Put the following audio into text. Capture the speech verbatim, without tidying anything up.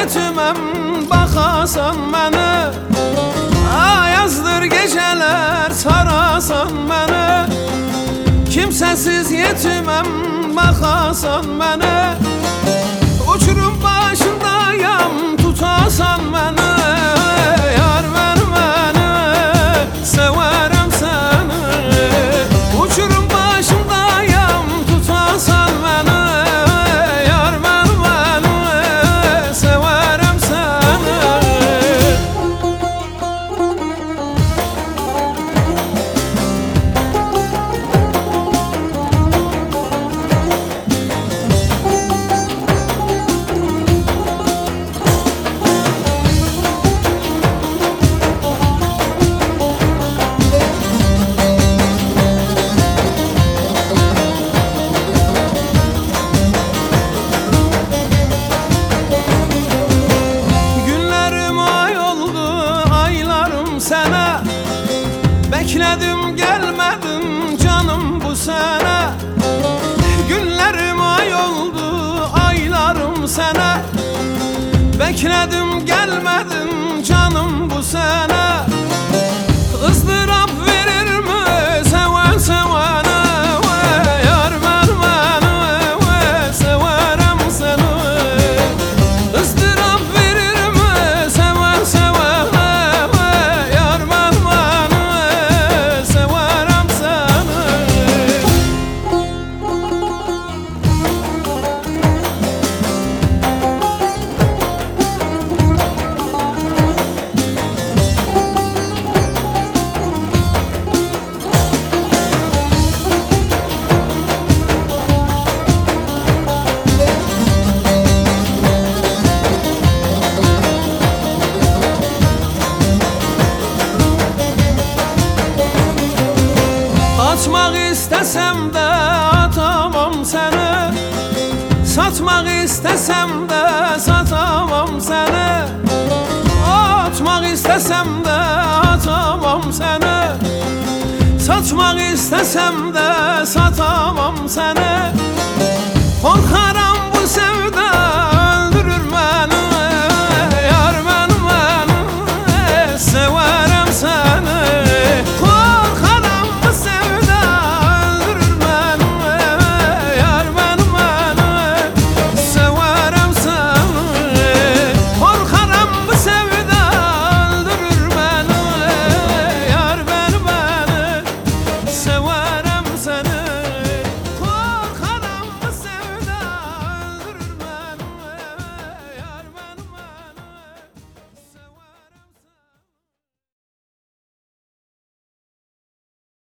yetimem bakasan beni, ayazdır geceler sarasan beni. Kimsesiz yetimem bakasan beni, uçurum başındayam tutasan beni. Yar ver beni, severim seni, uçurum başındayam tutasan beni. Yar ver beni, severim seni. Bekledim gelmedin canım bu sene, günlerim ay oldu aylarım sene. Bekledim gelmedin canım bu sene, ızdırap verir mi seven sevene? Yar ver beni, severim seni, ızdırap verir mi seven sevene? Yar ver beni, severim seni. Atmak istesem de atamam seni, satmak istesem de satamam seni. Atmak istesem de atamam seni, satmak istesem de satamam.